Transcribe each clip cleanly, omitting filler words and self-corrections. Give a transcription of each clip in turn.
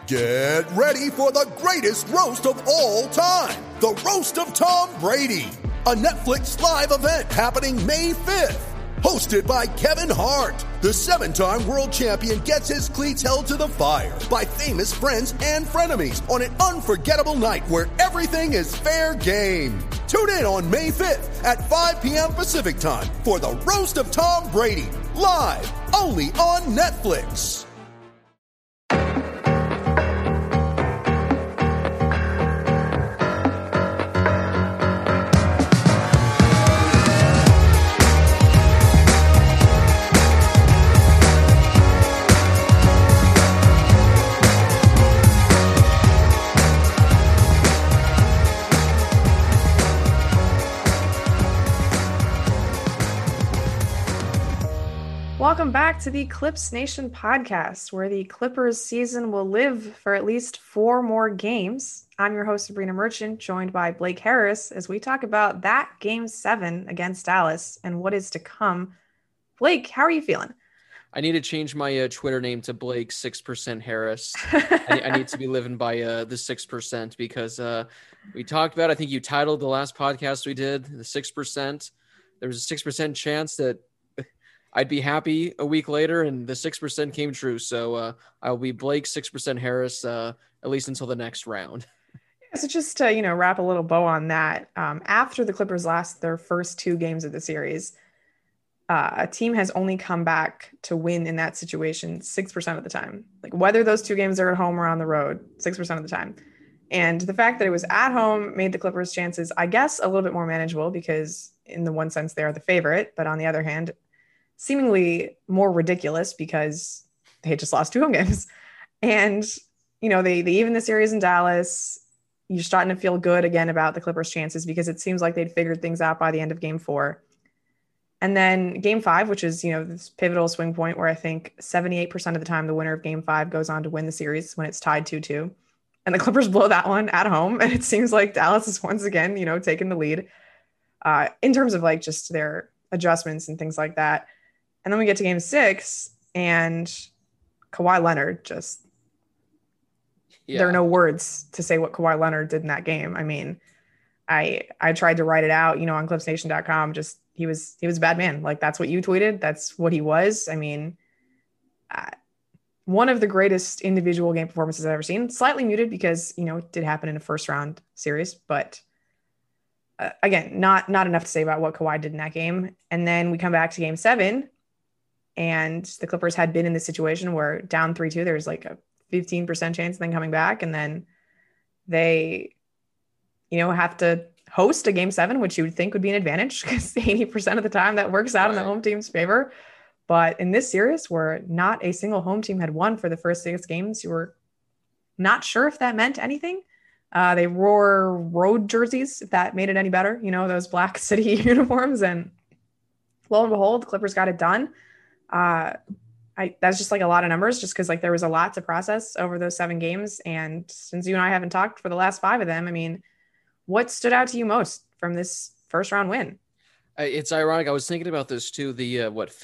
Get ready for the greatest roast of all time, the Roast of Tom Brady, a Netflix live event happening May 5th. Hosted by Kevin Hart, the 7-time world champion gets his cleats held to the fire by famous friends and frenemies on an unforgettable night where everything is fair game. Tune in on May 5th at 5 p.m. Pacific time for the Roast of Tom Brady, live only on Netflix. Welcome back to the Clips Nation podcast, where the Clippers season will live for at least 4 more games. I'm your host, Sabrina Merchant, joined by Blake Harris, as we talk about that Game 7 against Dallas and what is to come. Blake, how are you feeling? I need to change my Twitter name to Blake 6% Harris. I need to be living by the 6% because we talked about, I think you titled the last podcast we did, the 6%. There was a 6% chance that I'd be happy a week later, and the 6% came true. So I'll be Blake 6% Harris, at least until the next round. So just to, wrap a little bow on that, after the Clippers lost their first 2 games of the series, a team has only come back to win in that situation 6% of the time. Like whether those 2 games are at home or on the road, 6% of the time. And the fact that it was at home made the Clippers' chances, I guess, a little bit more manageable because in the one sense they are the favorite, but on the other hand, seemingly more ridiculous because they had just lost 2 home games. And, they even the series in Dallas. You're starting to feel good again about the Clippers' chances because it seems like they'd figured things out by the end of Game 4. And then Game 5, which is, this pivotal swing point where I think 78% of the time the winner of Game 5 goes on to win the series when it's tied 2-2. And the Clippers blow that one at home. And it seems like Dallas is once again, taking the lead in terms of like just their adjustments and things like that. And then we get to Game 6 and Kawhi Leonard there are no words to say what Kawhi Leonard did in that game. I mean, I tried to write it out, on clipsnation.com. Just, he was a bad man. Like that's what you tweeted. That's what he was. I mean, one of the greatest individual game performances I've ever seen, slightly muted because, it did happen in a first round series, but again, not enough to say about what Kawhi did in that game. And then we come back to Game 7. And the Clippers had been in this situation where down 3-2, there's like a 15% chance of them coming back. And then they, have to host a Game 7, which you would think would be an advantage because 80% of the time that works out in the home team's favor. But in this series where not a single home team had won for the first 6 games, you were not sure if that meant anything. They wore road jerseys, if that made it any better, those Black City uniforms. And lo and behold, the Clippers got it done. That's just like a lot of numbers just because like there was a lot to process over those 7 games. And since you and I haven't talked for the last 5 of them, I mean, what stood out to you most from this first round win? It's ironic. I was thinking about this too. The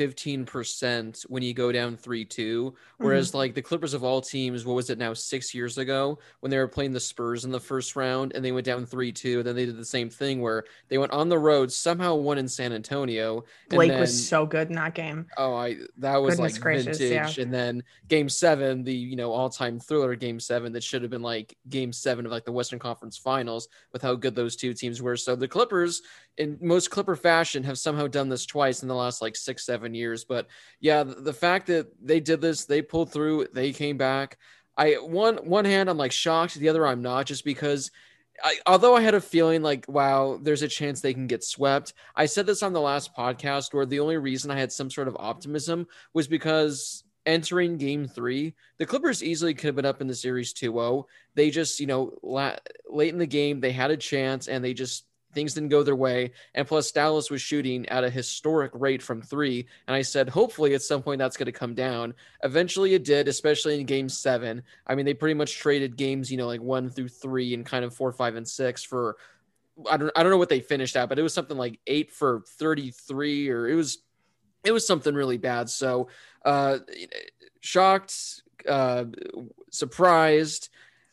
15% when you go down 3-2, whereas like the Clippers of all teams, what was it now 6 years ago when they were playing the Spurs in the first round and they went down 3-2. Then they did the same thing where they went on the road, somehow won in San Antonio. Blake was so good in that game. That was Goodness like gracious, vintage. yeah. And then Game 7, the all-time thriller Game 7 that should have been like Game 7 of like the Western Conference Finals with how good those 2 teams were. So the Clippers, in most Clipper fashion, have somehow done this twice in the last like 6-7 years. But yeah, the fact that they did this, they pulled through, they came back. One hand I'm like shocked, the other I'm not, just because although I had a feeling like, wow, there's a chance they can get swept. I said this on the last podcast where the only reason I had some sort of optimism was because entering Game 3, the Clippers easily could have been up in the series 2-0. They just, late in the game, they had a chance and things didn't go their way. And plus Dallas was shooting at a historic rate from 3. And I said, hopefully at some point that's going to come down. Eventually it did, especially in Game 7. I mean, they pretty much traded games, like 1 through 3 and kind of 4, 5, and 6 for, I don't know what they finished at, but it was something like 8 for 33, or it was something really bad. So shocked, surprised.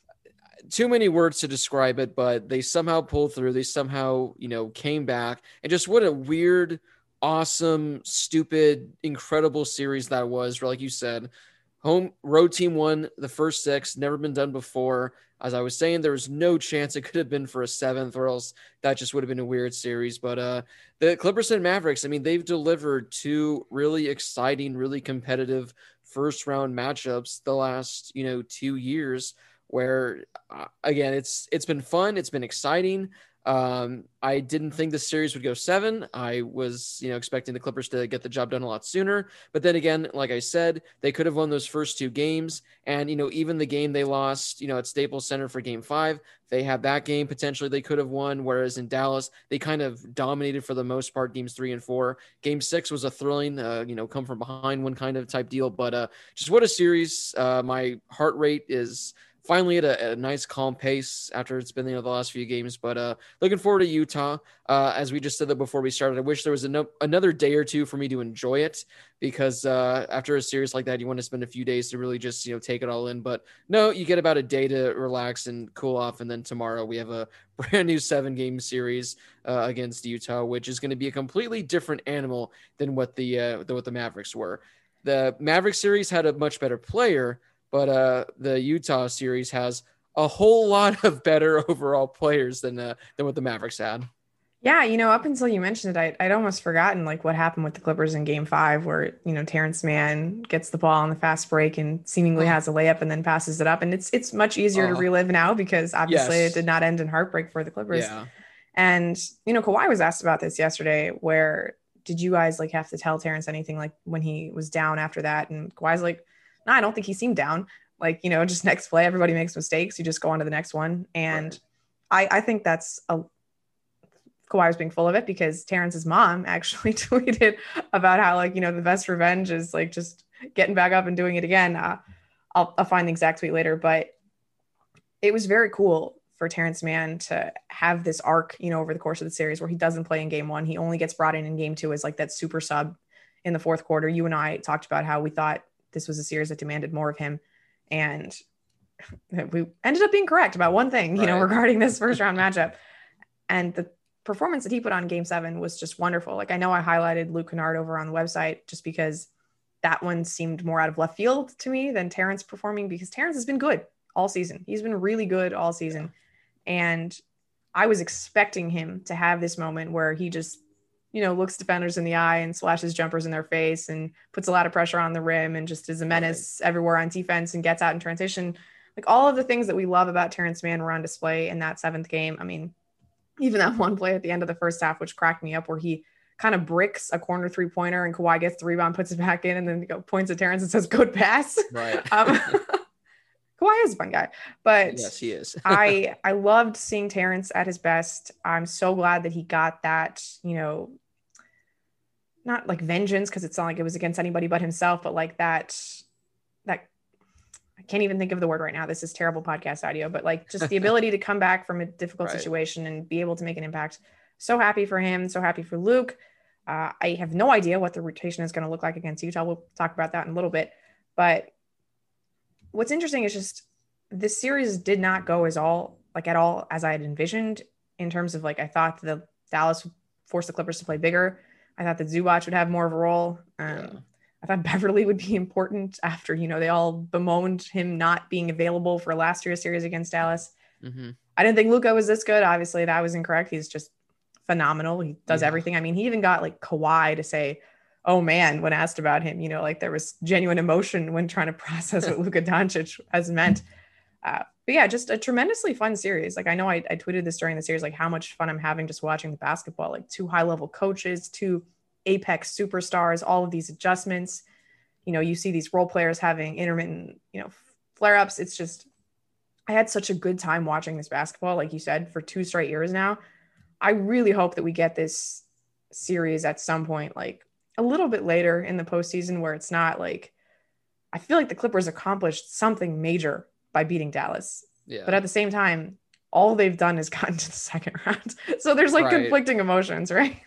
Too many words to describe it, but they somehow pulled through. They somehow, came back, and just what a weird, awesome, stupid, incredible series that was. Like you said, road team won the first 6, never been done before. As I was saying, there was no chance it could have been for a 7th, or else that just would have been a weird series. But the Clippers and Mavericks, I mean, they've delivered 2 really exciting, really competitive first round matchups the last, 2 years, where again, it's been fun. It's been exciting. I didn't think the series would go 7. I was, expecting the Clippers to get the job done a lot sooner. But then again, like I said, they could have won those first 2 games. And, even the game they lost, at Staples Center for game 5, they had that game potentially they could have won. Whereas in Dallas, they kind of dominated for the most part games 3 and 4. Game 6 was a thrilling, come from behind one kind of type deal. But just what a series. My heart rate is finally at a nice calm pace after it's been the last few games. But looking forward to Utah. As we just said that before we started, I wish there was another day or two for me to enjoy it, because after a series like that, you want to spend a few days to really just take it all in. But no, you get about a day to relax and cool off, and then tomorrow we have a brand new 7-game series against Utah, which is going to be a completely different animal than what the Mavericks were. The Mavericks series had a much better player, but the Utah series has a whole lot of better overall players than what the Mavericks had. Yeah, up until you mentioned it, I'd almost forgotten what happened with the Clippers in game 5, where, Terrence Mann gets the ball on the fast break and seemingly has a layup and then passes it up. And it's much easier to relive now, because obviously it did not end in heartbreak for the Clippers. Yeah. And, Kawhi was asked about this yesterday, where did you guys have to tell Terrence anything when he was down after that? And Kawhi's like, no, I don't think he seemed down. Just next play, everybody makes mistakes. You just go on to the next one. And right. I think that's Kawhi was being full of it, because Terrence's mom actually tweeted about how the best revenge is just getting back up and doing it again. I'll find the exact tweet later, but it was very cool for Terrence Mann to have this arc, over the course of the series, where he doesn't play in game 1. He only gets brought in game 2 as that super sub in the 4th quarter. You and I talked about how we thought this was a series that demanded more of him. And we ended up being correct about one thing, regarding this first round matchup. And the performance that he put on game 7 was just wonderful. I know I highlighted Luke Kennard over on the website just because that one seemed more out of left field to me than Terrence performing, because Terrence has been good all season. He's been really good all season. And I was expecting him to have this moment where he just, looks defenders in the eye and slashes jumpers in their face and puts a lot of pressure on the rim and just is a menace everywhere on defense and gets out in transition. All of the things that we love about Terrence Mann were on display in that 7th game. I mean, even that one play at the end of the first half, which cracked me up, where he kind of bricks a corner 3-pointer and Kawhi gets the rebound, puts it back in, and then points at Terrence and says, "Good pass." Right. Kawhi is a fun guy, but yes, he is. I loved seeing Terrence at his best. I'm so glad that he got that, not vengeance, because it's not like it was against anybody but himself, but that I can't even think of the word right now. This is terrible podcast audio, but just the ability to come back from a difficult situation and be able to make an impact. So happy for him. So happy for Luke. I have no idea what the rotation is going to look like against Utah. We'll talk about that in a little bit, but what's interesting is just this series did not go at all as I had envisioned, in terms of I thought the Dallas would force the Clippers to play bigger. I thought that Zubac would have more of a role. I thought Beverly would be important after, they all bemoaned him not being available for last year's series against Dallas. Mm-hmm. I didn't think Luka was this good. Obviously that was incorrect. He's just phenomenal. He does everything. I mean, he even got Kawhi to say, "Oh man," when asked about him, there was genuine emotion when trying to process what Luka Doncic has meant. But yeah, just a tremendously fun series. I know I tweeted this during the series, how much fun I'm having just watching the basketball, 2 high-level coaches, 2 apex superstars, all of these adjustments. You see these role players having intermittent, flare-ups. It's just, I had such a good time watching this basketball, like you said, for 2 straight years now. I really hope that we get this series at some point, a little bit later in the postseason, where it's not I feel like the Clippers accomplished something major by beating Dallas. Yeah. But at the same time, all they've done is gotten to the second round. So there's conflicting emotions, right?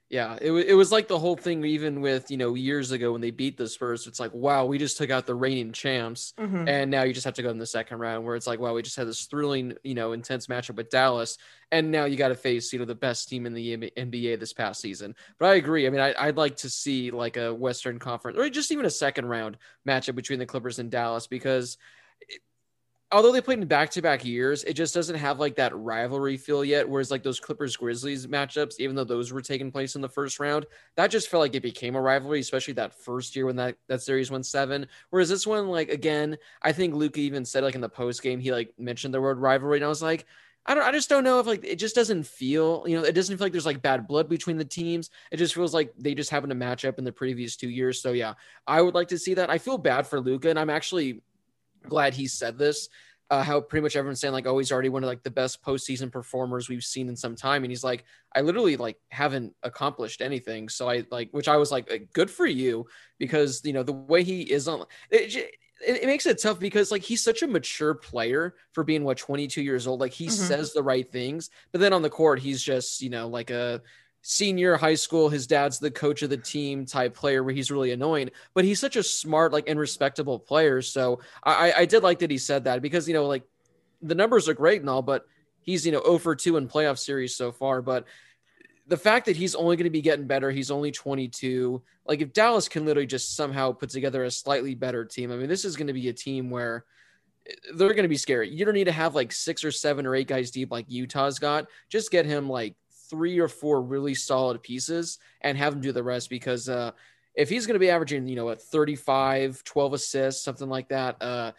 Yeah, it was like the whole thing, even with, years ago when they beat the Spurs, it's like, wow, we just took out the reigning champs. And now you just have to go in the second round, where it's like, wow, we just had this thrilling, intense matchup with Dallas. And now you got to face, the best team in the NBA this past season. But I agree. I mean, I'd like to see like a Western Conference or just even a second round matchup between the Clippers and Dallas, because although they played in back-to-back years, it just doesn't have like that rivalry feel yet. Whereas like those Clippers-Grizzlies matchups, even though those were taking place in the first round, that just felt like it became a rivalry, especially that first year when that series went 7. Whereas this one, like, again, I think Luka even said like in the post game, he like mentioned the word rivalry, and I was like, I just don't know if like it just doesn't feel, it doesn't feel like there's like bad blood between the teams. It just feels like they just happened to match up in the previous 2 years. So yeah, I would like to see that. I feel bad for Luka, and I'm actually glad he said this, how pretty much everyone's saying like, oh, he's already one of like the best postseason performers we've seen in some time. And he's like, I literally like haven't accomplished anything. So I like, which I was like, good for you, because, the way he is on it makes it tough, because like he's such a mature player for being 22 years old. Like he says the right things, but then on the court, he's just, like a senior high school, his dad's the coach of the team type player, where he's really annoying, but he's such a smart, like, and respectable player. So I did like that he said that, because, like the numbers are great and all, but he's, 0 for 2 in playoff series so far. But the fact that he's only going to be getting better, he's only 22. Like if Dallas can literally just somehow put together a slightly better team, I mean, this is going to be a team where they're going to be scary. You don't need to have like 6 or 7 or 8 guys deep like Utah's got. Just get him like 3 or 4 really solid pieces and have him do the rest, because if he's going to be averaging, at 35, 12 assists, something like that,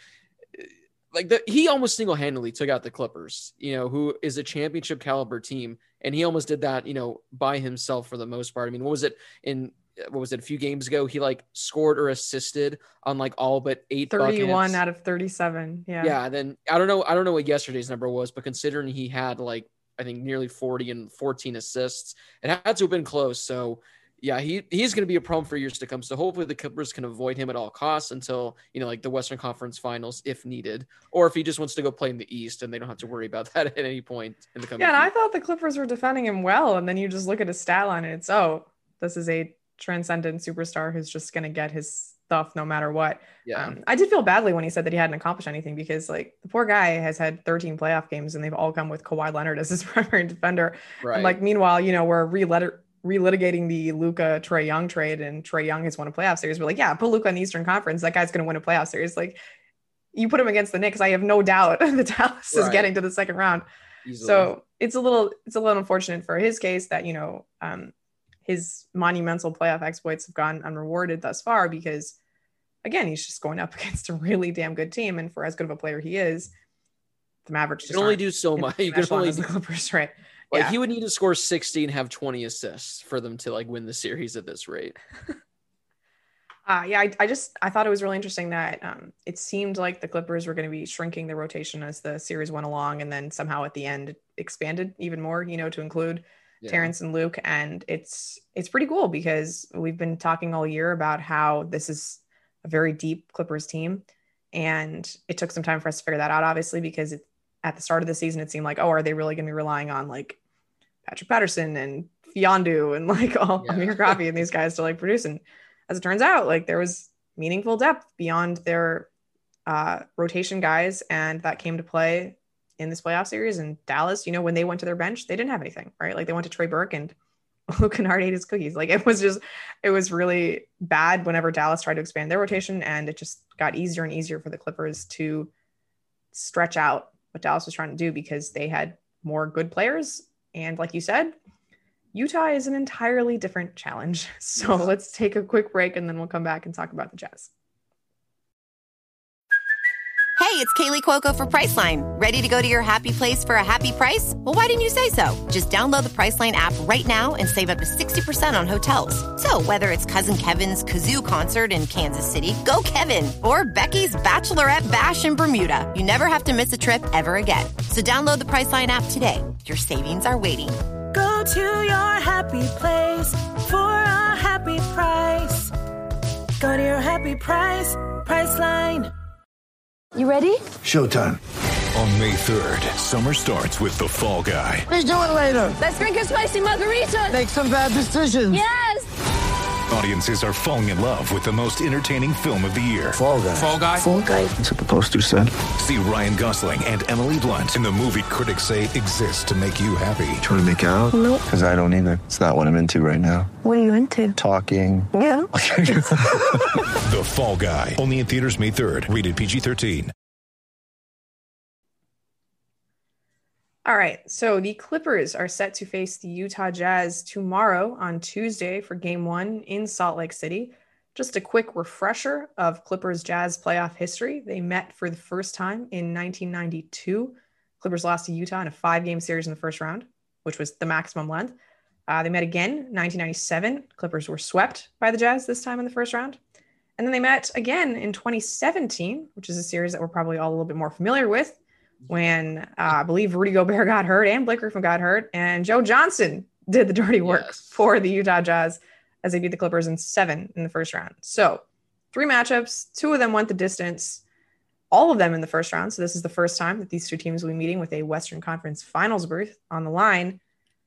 he almost single-handedly took out the Clippers, who is a championship caliber team. And he almost did that, by himself for the most part. I mean, what was it a few games ago? He like scored or assisted on like all but 8 31 buckets. out of 37. Yeah. Yeah. And then I don't know what yesterday's number was, but considering he had like, I think nearly 40 and 14 assists, it had to have been close. So yeah, he's going to be a problem for years to come. So hopefully the Clippers can avoid him at all costs until, like the Western Conference Finals, if needed, or if he just wants to go play in the East and they don't have to worry about that at any point in the coming. Yeah, and I thought the Clippers were defending him well, and then you just look at his stat line and it's, this is a transcendent superstar who's just going to get his stuff no matter what. Yeah. I did feel badly when he said that he hadn't accomplished anything, because like the poor guy has had 13 playoff games and they've all come with Kawhi Leonard as his primary defender. Right. And like, meanwhile, we're relitigating the Luka Trae Young trade, and Trae Young has won a playoff series. We're like, yeah, put Luka in the Eastern Conference. That guy's going to win a playoff series. Like, you put him against the Knicks, I have no doubt that Dallas is getting to the second round. Easily. So it's a little unfortunate for his case that, his monumental playoff exploits have gone unrewarded thus far, because again, he's just going up against a really damn good team. And for as good of a player he is, the Mavericks just can only do so much. You can only the Clippers, right? Like he would need to score 60 and have 20 assists for them to like win the series at this rate. I thought it was really interesting that it seemed like the Clippers were going to be shrinking the rotation as the series went along, and then somehow at the end expanded even more, to include Terrence and Luke. And it's pretty cool, because we've been talking all year about how this is a very deep Clippers team, and it took some time for us to figure that out, obviously, because at the start of the season it seemed like, are they really going to be relying on like Patrick Patterson and Fiondu and like Amir Coffey and these guys to like produce? And as it turns out, like there was meaningful depth beyond their rotation guys, and that came to play in this playoff series. And Dallas, when they went to their bench, they didn't have anything, right? Like they went to Trey Burke and Luke Kennard ate his cookies. Like it was really bad whenever Dallas tried to expand their rotation, and it just got easier and easier for the Clippers to stretch out what Dallas was trying to do, because they had more good players. And like you said, Utah is an entirely different challenge. So let's take a quick break, and then we'll come back and talk about the Jazz. Hey, it's Kaylee Cuoco for Priceline. Ready to go to your happy place for a happy price? Well, why didn't you say so? Just download the Priceline app right now and save up to 60% on hotels. So whether it's Cousin Kevin's Kazoo Concert in Kansas City, go Kevin, or Becky's Bachelorette Bash in Bermuda, you never have to miss a trip ever again. So download the Priceline app today. Your savings are waiting. Go to your happy place for a happy price. Go to your happy price, Priceline. You ready? Showtime. On May 3rd, summer starts with The Fall Guy. Let's do it later. Let's drink a spicy margarita. Make some bad decisions. Yes. Audiences are falling in love with the most entertaining film of the year. Fall Guy. Fall Guy? Fall Guy. That's what the poster said. See Ryan Gosling and Emily Blunt in the movie critics say exists to make you happy. Trying to make it out? Nope. Because I don't either. It's not what I'm into right now. What are you into? Talking. Yeah. The Fall Guy. Only in theaters May 3rd. Rated PG-13. All right, so the Clippers are set to face the Utah Jazz tomorrow on Tuesday for Game 1 in Salt Lake City. Just a quick refresher of Clippers Jazz playoff history. They met for the first time in 1992. Clippers lost to Utah in a 5-game series in the first round, which was the maximum length. They met again in 1997. Clippers were swept by the Jazz this time in the first round. And then they met again in 2017, which is a series that we're probably all a little bit more familiar with, when I believe Rudy Gobert got hurt and Blake Griffin got hurt, and Joe Johnson did the dirty work for the Utah Jazz as they beat the Clippers in 7 in the first round. So 3 matchups, 2 of them went the distance, all of them in the first round. So this is the first time that these 2 teams will be meeting with a Western Conference Finals berth on the line.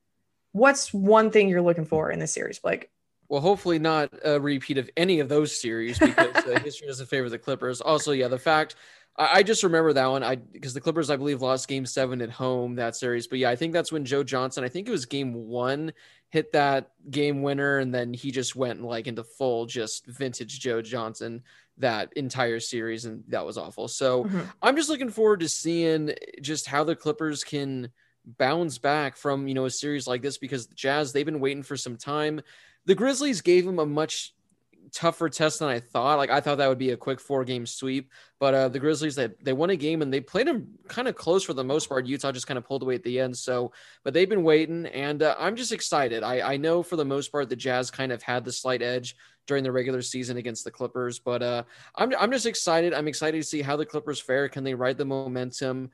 What's one thing you're looking for in this series, Blake? Well, hopefully not a repeat of any of those series, because history doesn't favor the Clippers. Also, the fact I just remember that one because the Clippers, I believe, lost Game 7 at home that series. But I think that's when Joe Johnson, I think it was Game 1, hit that game winner, and then he just went into full just vintage Joe Johnson that entire series, and that was awful. So I'm just looking forward to seeing just how the Clippers can bounce back from a series like this, because the Jazz, they've been waiting for some time. The Grizzlies gave them a much tougher test than I thought. I thought that would be a quick 4-game sweep, but the Grizzlies, they won a game and they played them kind of close for the most part. Utah just kind of pulled away at the end. So, but they've been waiting, and I'm just excited. I know for the most part the Jazz kind of had the slight edge during the regular season against the Clippers, but I'm just excited. I'm excited to see how the Clippers fare. Can they ride the momentum?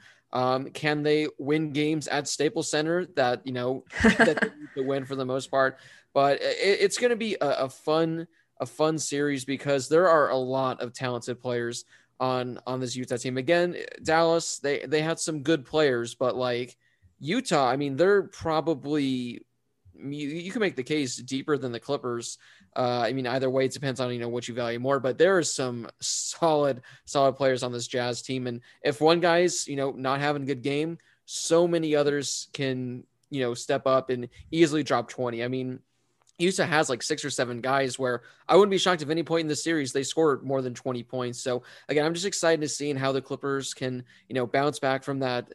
Can they win games at Staples Center that that they need to win for the most part? But it's going to be a fun series, because there are a lot of talented players on this Utah team. Again, Dallas, they had some good players, but Utah, I mean, they're probably, you can make the case, deeper than the Clippers. I mean, either way, it depends on, what you value more, but there are some solid players on this Jazz team. And if one guy's, not having a good game, so many others can, step up and easily drop 20. I mean, Utah has 6 or 7 guys where I wouldn't be shocked if any point in the series they scored more than 20 points. So again, I'm just excited to see how the Clippers can, bounce back from that,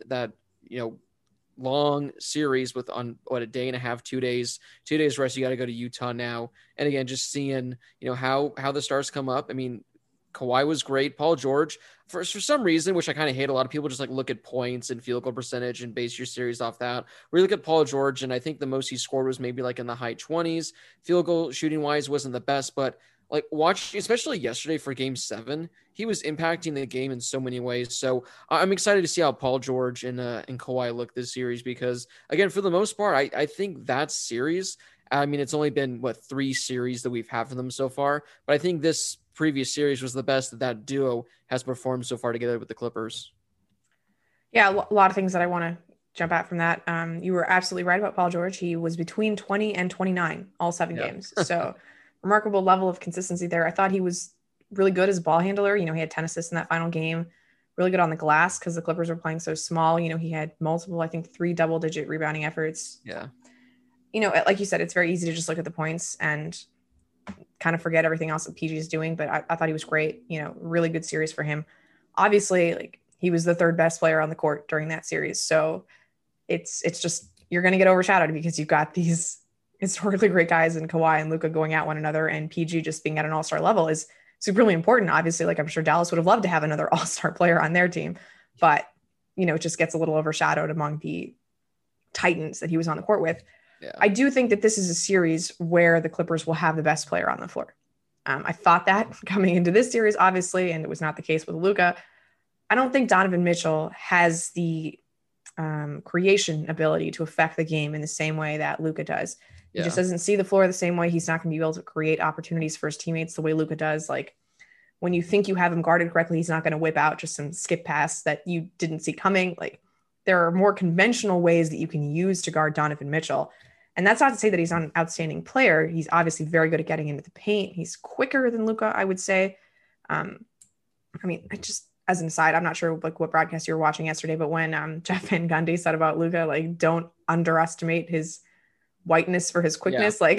long series with a day and a half, 2 days rest. You got to go to Utah now. And again, just seeing, how the stars come up. I mean, Kawhi was great. Paul George, for some reason, which I kind of hate, a lot of people just look at points and field goal percentage and base your series off that. We look at Paul George, and I think the most he scored was maybe in the high 20s. Field goal shooting wise wasn't the best, but watch, especially yesterday for Game 7, he was impacting the game in so many ways. So I'm excited to see how Paul George and Kawhi look this series, because again, for the most part, I think that series, I mean, it's only been 3 series that we've had for them so far, but I think this previous series was the best that duo has performed so far together with the Clippers. Yeah, a lot of things that I want to jump out from that. You were absolutely right about Paul George. He was between 20 and 29 all 7 games. So remarkable level of consistency there. I thought he was really good as a ball handler. He had 10 assists in that final game. Really good on the glass because the Clippers were playing so small. He had multiple, I think 3 double-digit rebounding efforts. Yeah. Like you said, it's very easy to just look at the points and kind of forget everything else that PG is doing. But I thought he was great. Really good series for him. Obviously, he was the 3rd best player on the court during that series. So it's just, you're going to get overshadowed because you've got these historically great guys in Kawhi and Luka going at one another, and PG just being at an all-star level is supremely important. Obviously, I'm sure Dallas would have loved to have another all-star player on their team, but it just gets a little overshadowed among the titans that he was on the court with. Yeah. I do think that this is a series where the Clippers will have the best player on the floor. I thought that coming into this series, obviously, and it was not the case with Luka. I don't think Donovan Mitchell has the creation ability to affect the game in the same way that Luka does. He just doesn't see the floor the same way. He's not going to be able to create opportunities for his teammates the way Luka does. when you think you have him guarded correctly, he's not going to whip out just some skip pass that you didn't see coming. Like, there are more conventional ways that you can use to guard Donovan Mitchell. And that's not to say that he's not an outstanding player. He's obviously very good at getting into the paint. He's quicker than Luka, I would say. I mean, I just, as an aside, I'm not sure like what broadcast you were watching yesterday, but when Jeff Van Gundy said about Luka, like, don't underestimate his whiteness for his quickness. Like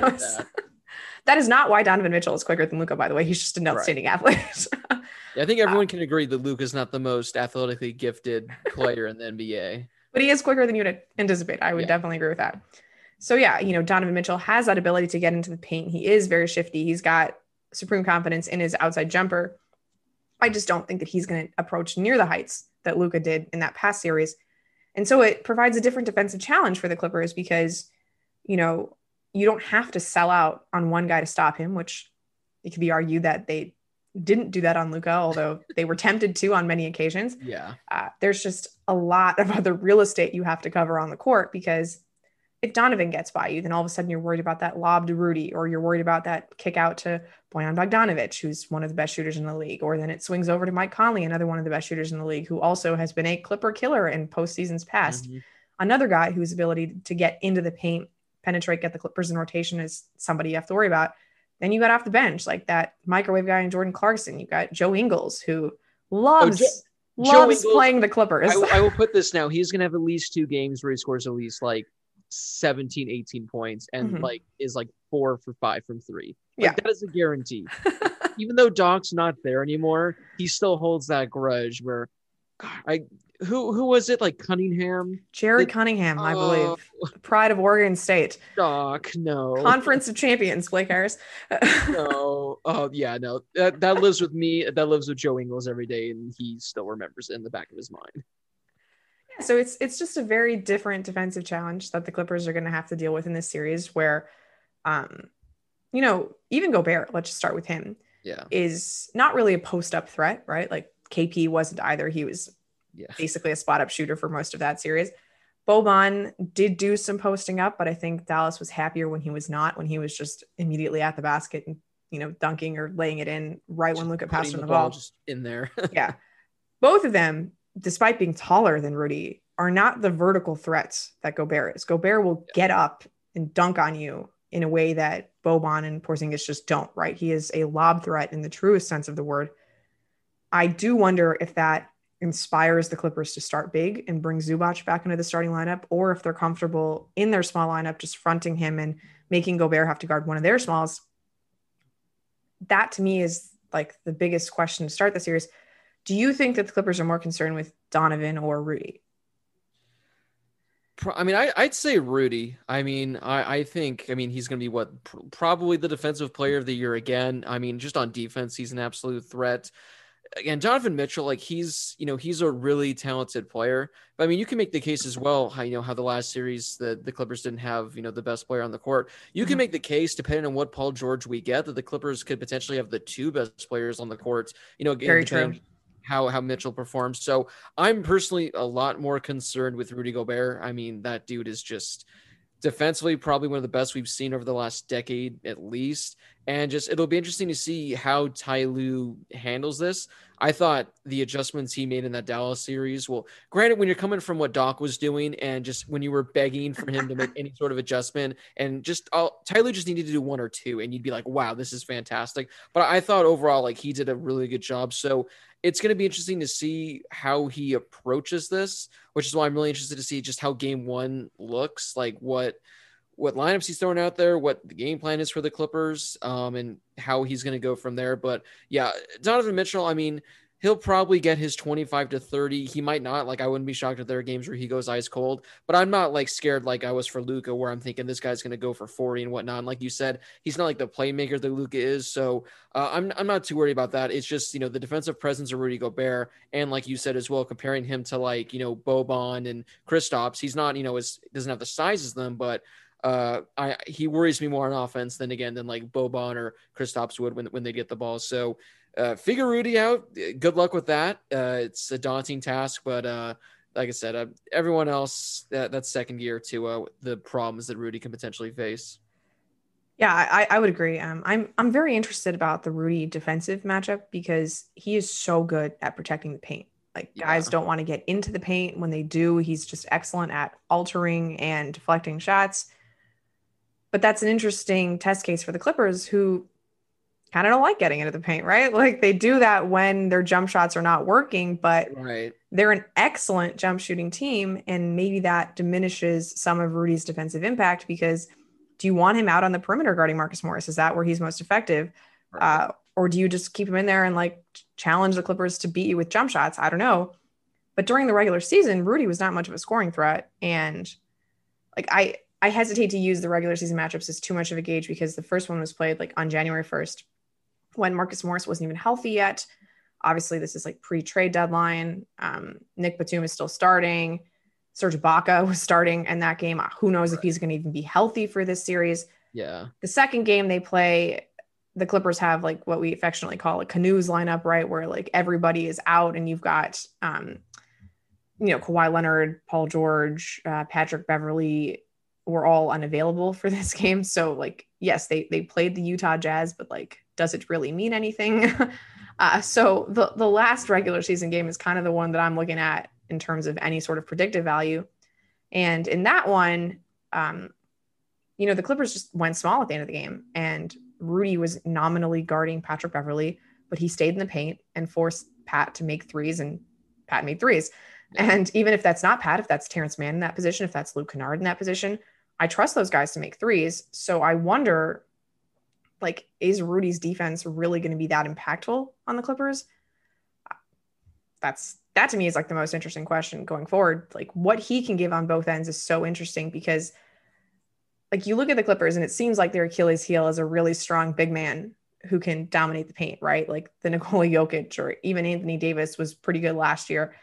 that is not why Donovan Mitchell is quicker than Luka, by the way. He's just an outstanding athlete. Yeah, I think everyone can agree that Luka is not the most athletically gifted player in the NBA. But he is quicker than you'd anticipate. I would definitely agree with that. So yeah, you know, Donovan Mitchell has that ability to get into the paint. He is very shifty. He's got supreme confidence in his outside jumper. I just don't think that he's going to approach near the heights that Luka did in that past series. And so it provides a different defensive challenge for the Clippers because, you know, you don't have to sell out on one guy to stop him, which it could be argued that they didn't do that on Luka, although they were tempted to on many occasions. Yeah. There's just a lot of other real estate you have to cover on the court because if Donovan gets by you, then all of a sudden you're worried about that lob to Rudy, or you're worried about that kick out to Bojan Bogdanovic, who's one of the best shooters in the league. Or then it swings over to Mike Conley, another one of the best shooters in the league, who also has been a Clipper killer in postseasons past. Mm-hmm. Another guy whose ability to get into the paint, penetrate, get the Clippers in rotation is somebody you have to worry about. Then you got off the bench, like that microwave guy in Jordan Clarkson. You got Joe Ingles, who loves playing the Clippers. I will put this now. He's going to have at least 2 games where he scores at least like 17, 18 points and like is like 4 for 5 from 3. Like, that is a guarantee. Even though Doc's not there anymore, he still holds that grudge where who was it, like Cunningham? Jared Cunningham, I believe. The pride of Oregon State. Doc, no. Conference of Champions, Blake Harris. No. Oh, yeah, no. That lives with me. That lives with Joe Ingles every day, and he still remembers it in the back of his mind. Yeah, so it's just a very different defensive challenge that the Clippers are going to have to deal with in this series where, you know, even Gobert, let's just start with him, is not really a post-up threat, right? Like KP wasn't either. He was basically a spot-up shooter for most of that series. Boban did do some posting up, but I think Dallas was happier when he was not, when he was just immediately at the basket and, you know, dunking or laying it in right when Luka passed him the ball. Just in there. Yeah. Both of them, despite being taller than Rudy, are not the vertical threats that Gobert is. Gobert will get up and dunk on you in a way that Boban and Porzingis just don't, right? He is a lob threat in the truest sense of the word. I do wonder if that inspires the Clippers to start big and bring Zubac back into the starting lineup, or if they're comfortable in their small lineup just fronting him and making Gobert have to guard one of their smalls. That to me is like the biggest question to start the series. Do you think that the Clippers are more concerned with Donovan or Rudy? I mean, I'd say Rudy. I mean, I think he's going to be probably the defensive player of the year again. I mean, just on defense, he's an absolute threat. Again, Donovan Mitchell, like he's a really talented player. But I mean, you can make the case as well, how the last series the Clippers didn't have, the best player on the court. You can make the case, depending on what Paul George we get, that the Clippers could potentially have the 2 best players on the court, Very true. How Mitchell performs. So I'm personally a lot more concerned with Rudy Gobert. I mean, that dude is just defensively probably one of the best we've seen over the last decade at least. And just it'll be interesting to see how Ty Lue handles this. I thought the adjustments he made in that Dallas series, well, granted, when you're coming from what Doc was doing and just when you were begging for him to make any sort of adjustment and just Ty Lue just needed to do 1 or 2 and you'd be like, wow, this is fantastic. But I thought overall, like, he did a really good job. So it's going to be interesting to see how he approaches this, which is why I'm really interested to see just how game 1 looks, like what lineups he's throwing out there, what the game plan is for the Clippers, and how he's going to go from there. But yeah, Donovan Mitchell, I mean, he'll probably get his 25 to 30. He might not. Like, I wouldn't be shocked if there are games where he goes ice cold, but I'm not like scared like I was for Luka, where I'm thinking this guy's going to go for 40 and whatnot. And like you said, he's not like the playmaker that Luka is. So I'm not too worried about that. It's just, the defensive presence of Rudy Gobert. And like you said as well, comparing him to like, Boban and Kristaps, he's not, doesn't have the size as them, but he worries me more on offense than like Boban or Kristaps would when they get the ball. So figure Rudy out. Good luck with that. It's a daunting task, but like I said, everyone else that's second gear to the problems that Rudy can potentially face. Yeah, I would agree. I'm very interested about the Rudy defensive matchup because he is so good at protecting the paint. Like Yeah. guys don't want to get into the paint. When they do, he's just excellent at altering and deflecting shots. But that's an interesting test case for the Clippers, who kind of don't like getting into the paint, right? Like they do that when their jump shots are not working, but Right. they're an excellent jump shooting team. And maybe that diminishes some of Rudy's defensive impact because do you want him out on the perimeter guarding Marcus Morris? Is that where he's most effective? Right. Or do you just keep him in there and like challenge the Clippers to beat you with jump shots? I don't know. But during the regular season, Rudy was not much of a scoring threat. And like I hesitate to use the regular season matchups as too much of a gauge because the first one was played like on January 1st when Marcus Morris wasn't even healthy yet. Obviously, this is like pre-trade deadline. Nick Batum is still starting. Serge Ibaka was starting in that game. Who knows if he's going to even be healthy for this series. Yeah. The second game they play, the Clippers have like what we affectionately call a canoes lineup, right? Where like everybody is out and you've got, Kawhi Leonard, Paul George, Patrick Beverly were all unavailable for this game. So like, yes, they played the Utah Jazz, but like, does it really mean anything? So the last regular season game is kind of the one that I'm looking at in terms of any sort of predictive value. And in that one, the Clippers just went small at the end of the game and Rudy was nominally guarding Patrick Beverly, but he stayed in the paint and forced Pat to make threes and Pat made threes. And even if that's not Pat, if that's Terrence Mann in that position, if that's Luke Kennard in that position, I trust those guys to make threes. So I wonder, like, is Rudy's defense really going to be that impactful on the Clippers? That to me is like the most interesting question going forward. Like what he can give on both ends is so interesting because like you look at the Clippers and it seems like their Achilles heel is a really strong big man who can dominate the paint, right? Like the Nikola Jokic or even Anthony Davis was pretty good last year.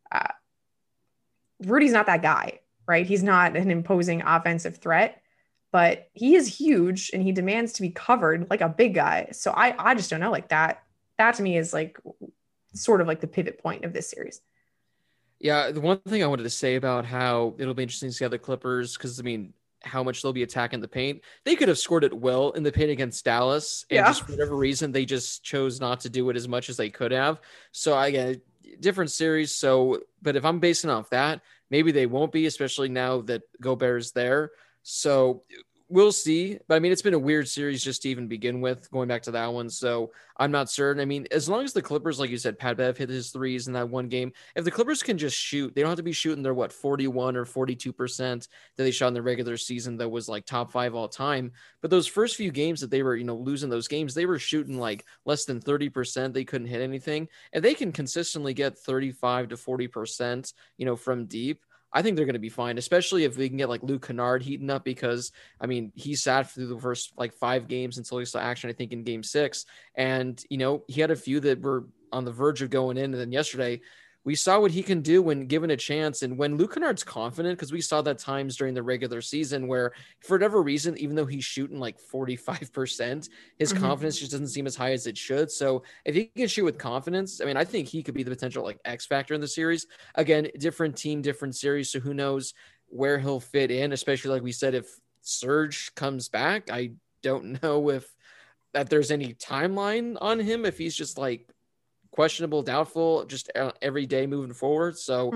Rudy's not that guy, right? He's not an imposing offensive threat, but he is huge and he demands to be covered like a big guy. So I just don't know, like that to me is like sort of like the pivot point of this series. Yeah. The one thing I wanted to say about how it'll be interesting to see how the Clippers, because I mean, how much they'll be attacking the paint. They could have scored it well in the paint against Dallas. And just for whatever reason, they just chose not to do it as much as they could have. So I get different series. So, but if I'm basing off that, maybe they won't be, especially now that Gobert is there. So we'll see. But I mean, it's been a weird series just to even begin with, going back to that one. So I'm not certain. I mean, as long as the Clippers, like you said, Pat Bev hit his threes in that one game, if the Clippers can just shoot, they don't have to be shooting their 41 or 42% that they shot in the regular season that was like top 5 all time. But those first few games that they were, losing those games, they were shooting like less than 30%. They couldn't hit anything. And they can consistently get 35 to 40%, from deep. I think they're going to be fine, especially if we can get like Luke Kennard heating up because, I mean, he sat through the first like 5 games until he saw action, I think, in game 6. And, he had a few that were on the verge of going in. And then yesterday, we saw what he can do when given a chance. And when Luke Kennard's confident, because we saw that times during the regular season where for whatever reason, even though he's shooting like 45%, his confidence just doesn't seem as high as it should. So if he can shoot with confidence, I mean, I think he could be the potential like X factor in the series. Again, different team, different series. So who knows where he'll fit in, especially like we said, if Serge comes back. I don't know if that there's any timeline on him, if he's just like questionable, doubtful, just every day moving forward. So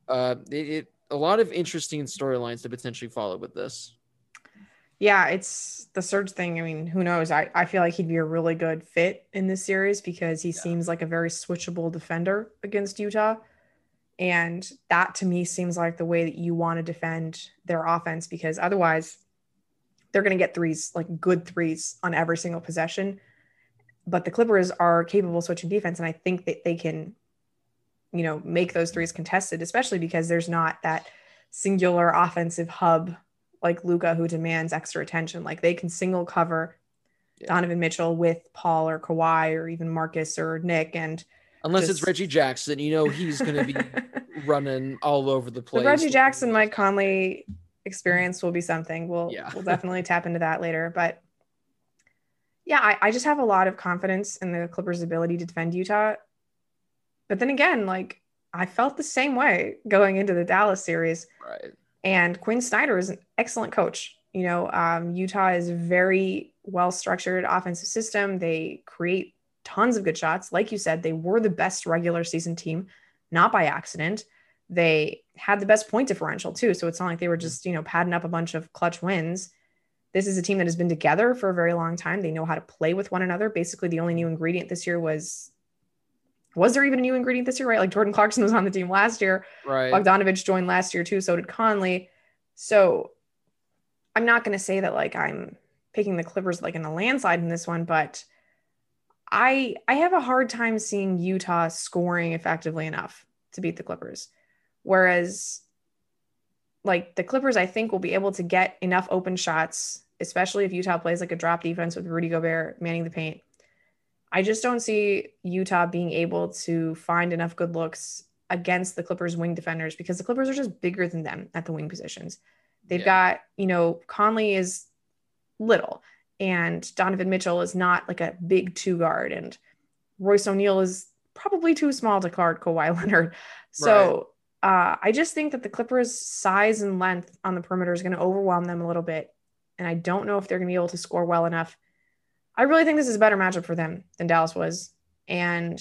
a lot of interesting storylines to potentially follow with this. Yeah, it's the Serge thing. I mean, who knows? I feel like he'd be a really good fit in this series because he seems like a very switchable defender against Utah. And that to me seems like the way that you want to defend their offense because otherwise they're going to get threes, like good threes on every single possession. But the Clippers are capable of switching defense. And I think that they can, make those threes contested, especially because there's not that singular offensive hub like Luka who demands extra attention. Like they can single cover Donovan Mitchell with Paul or Kawhi or even Marcus or Nick. And unless it's Reggie Jackson, he's going to be running all over the place. The Reggie Jackson, Mike Conley experience will be something. We'll definitely tap into that later. But yeah, I just have a lot of confidence in the Clippers' ability to defend Utah. But then again, like I felt the same way going into the Dallas series. Right. And Quinn Snyder is an excellent coach. Utah is a very well-structured offensive system. They create tons of good shots. Like you said, they were the best regular season team, not by accident. They had the best point differential too. So it's not like they were just, padding up a bunch of clutch wins. This is a team that has been together for a very long time. They know how to play with one another. Basically, the only new ingredient this year was there even a new ingredient this year, right? Like Jordan Clarkson was on the team last year. Right. Bogdanovich joined last year too. So did Conley. So I'm not going to say that like I'm picking the Clippers like in a landslide in this one, but I have a hard time seeing Utah scoring effectively enough to beat the Clippers. Whereas like the Clippers, I think will be able to get enough open shots, especially if Utah plays like a drop defense with Rudy Gobert manning the paint. I just don't see Utah being able to find enough good looks against the Clippers wing defenders because the Clippers are just bigger than them at the wing positions. They've got, Conley is little and Donovan Mitchell is not like a big two guard and Royce O'Neal is probably too small to guard Kawhi Leonard. So I just think that the Clippers' size and length on the perimeter is going to overwhelm them a little bit. And I don't know if they're going to be able to score well enough. I really think this is a better matchup for them than Dallas was. And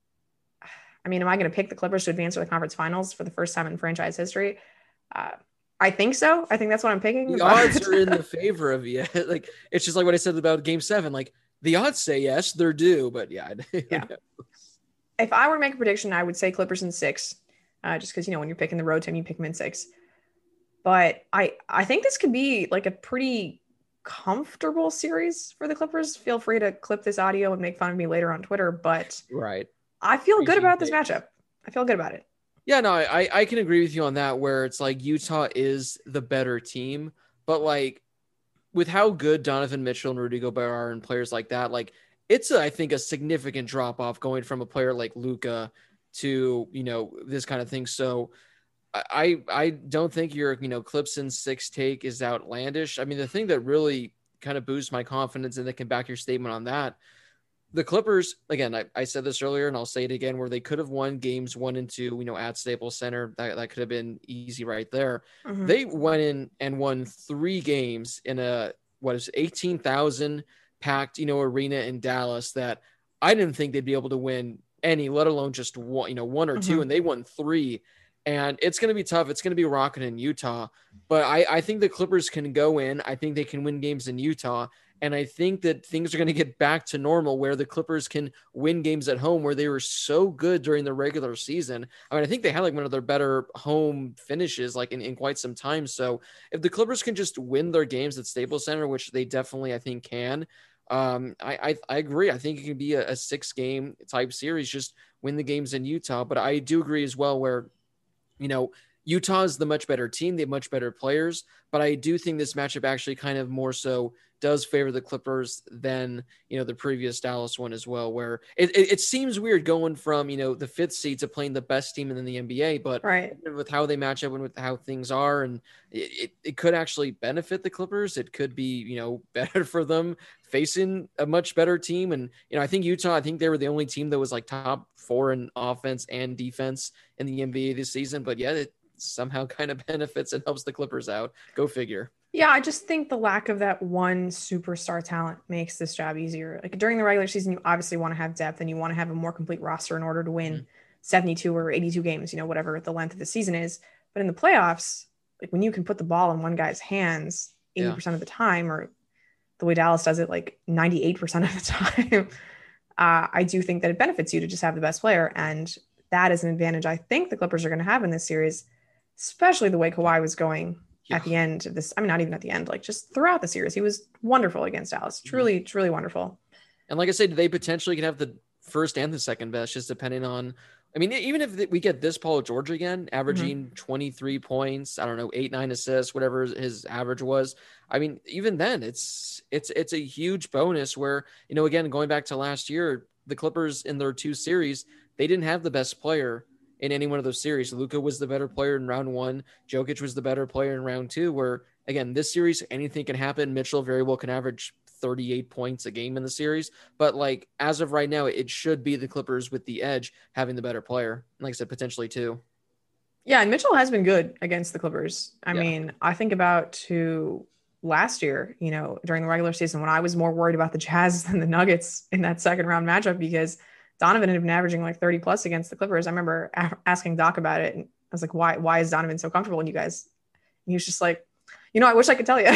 I mean, am I going to pick the Clippers to advance to the conference finals for the first time in franchise history? I think so. I think that's what I'm picking. The odds are in the favor of you. Like, it's just like what I said about game 7. Like, the odds say yes, they're due, but yeah. If I were to make a prediction, I would say Clippers in 6, just because, when you're picking the road team, you pick them in 6. But I think this could be like a pretty comfortable series for the Clippers. Feel free to clip this audio and make fun of me later on Twitter, but I feel good about this matchup. I feel good about it. Yeah, no, I can agree with you on that, where it's like Utah is the better team, but like with how good Donovan Mitchell and Rudy Gobert are and players like that, like it's I think a significant drop off going from a player like Luka to, this kind of thing. So I don't think your, Clips in 6 take is outlandish. I mean, the thing that really kind of boosts my confidence and that can back your statement on that, the Clippers, again, I said this earlier and I'll say it again, where they could have won games 1 and 2, at Staples Center. That could have been easy right there. Mm-hmm. They went in and won 3 games in a, 18,000 packed, arena in Dallas that I didn't think they'd be able to win any, let alone just one, 1 or 2. And they won 3. And it's going to be tough. It's going to be rocking in Utah. But I think the Clippers can go in. I think they can win games in Utah. And I think that things are going to get back to normal where the Clippers can win games at home where they were so good during the regular season. I mean, I think they had like one of their better home finishes like in quite some time. So if the Clippers can just win their games at Staples Center, which they definitely, I think, can, I agree. I think it can be a 6-game type series, just win the games in Utah. But I do agree as well where, Utah is the much better team. They have much better players, but I do think this matchup actually kind of more so does favor the Clippers than, the previous Dallas one as well, where it seems weird going from, the 5th seed to playing the best team in the NBA, but with how they match up and with how things are, and it could actually benefit the Clippers. It could be, better for them facing a much better team. And, I think Utah, I think they were the only team that was like top 4 in offense and defense in the NBA this season, but yeah, it somehow kind of benefits and helps the Clippers out. Go figure. Yeah, I just think the lack of that one superstar talent makes this job easier. Like during the regular season, you obviously want to have depth and you want to have a more complete roster in order to win 72 or 82 games, whatever the length of the season is. But in the playoffs, like when you can put the ball in one guy's hands 80% of the time, or the way Dallas does it, like 98% of the time, I do think that it benefits you to just have the best player. And that is an advantage I think the Clippers are going to have in this series, especially the way Kawhi was going at the end of this. I mean, not even at the end, like just throughout the series, he was wonderful against Dallas. Truly, truly wonderful. And like I said, they potentially can have the first and the second best, just depending on, I mean, even if we get this Paul George again, averaging 23 points, I don't know, 8-9 assists, whatever his average was. I mean, even then it's a huge bonus where, again, going back to last year, the Clippers in their 2 series, they didn't have the best player in any one of those series. Luka was the better player in round 1. Jokic was the better player in round 2, where again, this series, anything can happen. Mitchell very well can average 38 points a game in the series, but like, as of right now, it should be the Clippers with the edge having the better player. Like I said, potentially 2. Yeah. And Mitchell has been good against the Clippers. I mean, I think about last year, during the regular season, when I was more worried about the Jazz than the Nuggets in that second round matchup, because Donovan had been averaging like 30 plus against the Clippers. I remember asking Doc about it, and I was like, why is Donovan so comfortable in you guys? And he was just like, I wish I could tell you.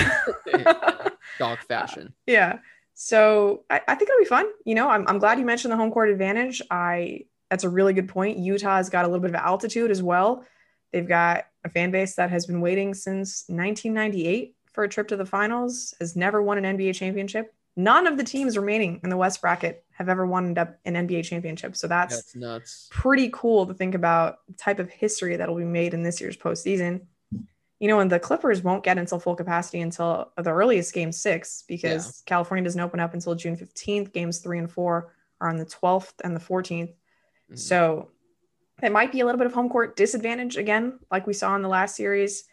Dog fashion. Yeah. So I think it'll be fun. I'm glad you mentioned the home court advantage. That's a really good point. Utah has got a little bit of altitude as well. They've got a fan base that has been waiting since 1998 for a trip to the finals, has never won an NBA championship. None of the teams remaining in the West bracket have ever won an NBA championship. So that's nuts. Pretty cool to think about the type of history that'll be made in this year's postseason. And the Clippers won't get until full capacity until the earliest game 6, because California doesn't open up until June 15th. Games 3 and 4 are on the 12th and the 14th. Mm-hmm. So it might be a little bit of home court disadvantage again, like we saw in the last series.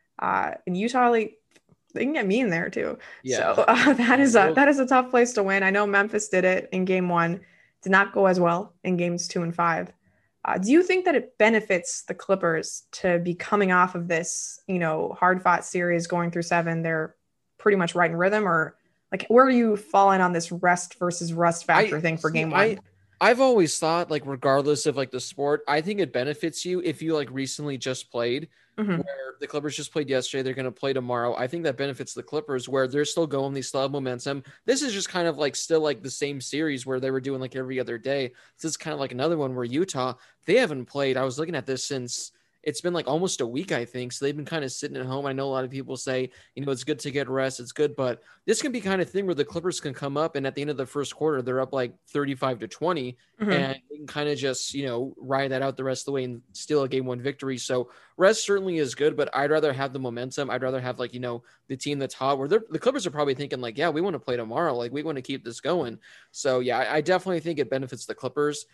In Utah, they can get me in there too. Yeah. So that is a tough place to win. I know Memphis did it in game 1, did not go as well in games 2 and 5. Do you think that it benefits the Clippers to be coming off of this, hard-fought series going through 7? They're pretty much right in rhythm, or like where are you falling on this rest versus rust factor thing for game 1? I've always thought, like, regardless of like the sport, I think it benefits you if you like recently just played. Mm-hmm. Where the Clippers just played yesterday, they're going to play tomorrow. I think that benefits the Clippers, where they're still going, they still have momentum. This is just kind of like still like the same series where they were doing like every other day. This is kind of like another one where Utah, they haven't played. I was looking at this since it's been like almost a week, I think. So they've been kind of sitting at home. I know a lot of people say, it's good to get rest. It's good, but this can be kind of thing where the Clippers can come up and at the end of the first quarter, they're up like 35-20, mm-hmm. and they can kind of just, ride that out the rest of the way and steal a game 1 victory. So rest certainly is good, but I'd rather have the momentum. I'd rather have the team that's hot, where the Clippers are probably thinking like, yeah, we want to play tomorrow. Like we want to keep this going. So yeah, I definitely think it benefits the Clippers.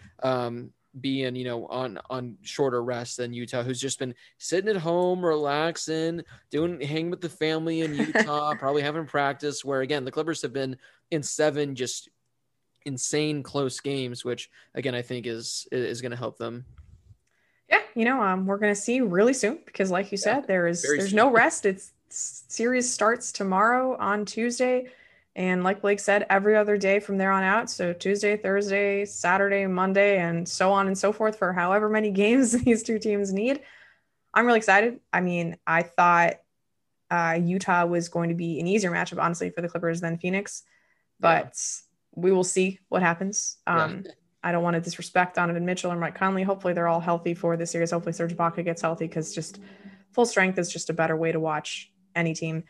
Being on shorter rest than Utah, who's just been sitting at home, relaxing, hang with the family in Utah, probably having practice, where again the Clippers have been in 7 just insane close games, which again I think is going to help them. Yeah, we're going to see really soon, because like you said, there's no rest. It's series starts tomorrow on Tuesday. And like Blake said, every other day from there on out. So Tuesday, Thursday, Saturday, Monday, and so on and so forth for however many games these two teams need. I'm really excited. I mean, I thought Utah was going to be an easier matchup, honestly, for the Clippers than Phoenix. But we will see what happens. I don't want to disrespect Donovan Mitchell or Mike Conley. Hopefully they're all healthy for this series. Hopefully Serge Ibaka gets healthy, because just full strength is just a better way to watch any team.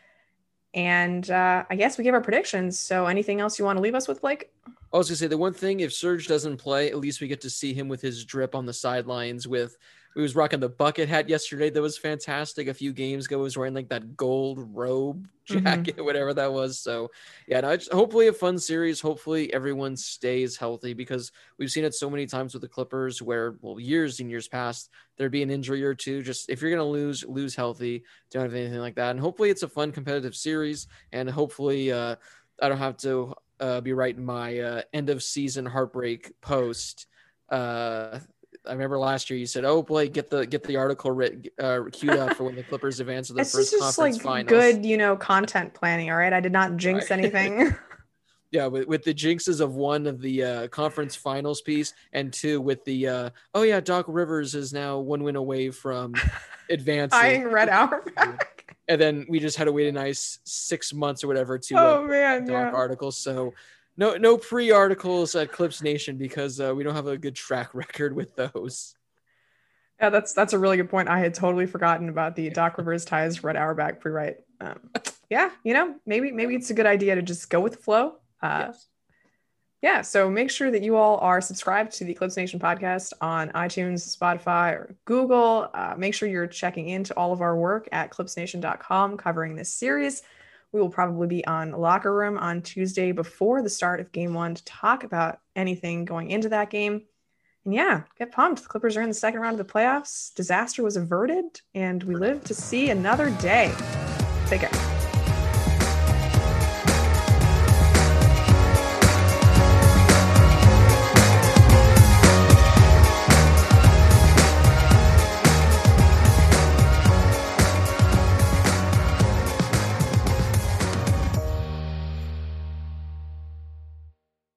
And I guess we give our predictions. So anything else you want to leave us with, Blake? I was going to say the one thing, if Serge doesn't play, at least we get to see him with his drip on the sidelines. He was rocking the bucket hat yesterday. That was fantastic. A few games ago, he was wearing like that gold robe jacket, mm-hmm. whatever that was. So yeah, hopefully a fun series. Hopefully everyone stays healthy, because we've seen it so many times with the Clippers where, years and years past, there'd be an injury or two. Just if you're going to lose healthy, don't have anything like that. And hopefully it's a fun competitive series. And hopefully I don't have to be writing my end of season heartbreak post. I remember last year you said, "Oh, Blake, get the article queued up for when the Clippers advance to the first conference finals." Good, content planning. All right, I did not jinx anything. Yeah, with the jinxes of one of the conference finals piece, and 2 with the Doc Rivers is now 1 win away from advancing. Eyeing Red Auerbach. And then we just had to wait a nice 6 months or whatever to Doc articles. So. No pre-articles at Clips Nation, because we don't have a good track record with those. Yeah, that's a really good point. I had totally forgotten about the Doc Rivers ties Red Auerbach pre-write. Maybe it's a good idea to just go with the flow. Yes. Yeah, so make sure that you all are subscribed to the Clips Nation podcast on iTunes, Spotify, or Google. Make sure you're checking into all of our work at clipsnation.com covering this series. We will probably be on Locker Room on Tuesday before the start of game 1 to talk about anything going into that game. And yeah, get pumped. The Clippers are in the second round of the playoffs. Disaster was averted, and we live to see another day. Take care.